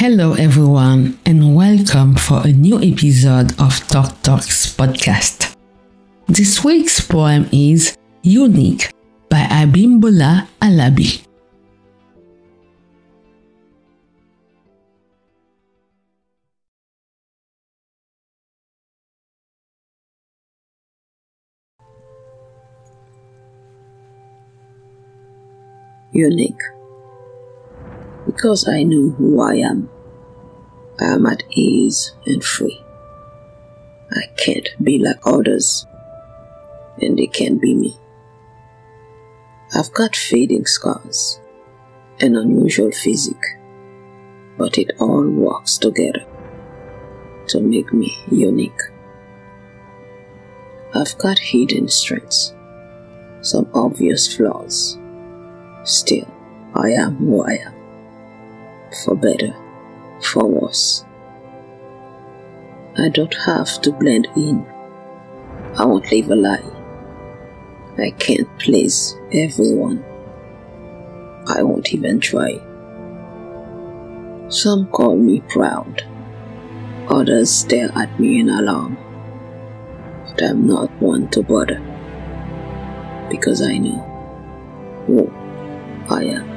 Hello, everyone, and welcome for a new episode of Talk Talks podcast. This week's poem is Unique by Abimbola Alabi. Unique. Because I know who I am at ease and free. I can't be like others, and they can't be me. I've got fading scars, an unusual physique, but it all works together to make me unique. I've got hidden strengths, some obvious flaws. Still, I am who I am. For better, for worse. I don't have to blend in. I won't live a lie. I can't please everyone. I won't even try. Some call me proud. Others stare at me in alarm. But I'm not one to bother. Because I know who I am.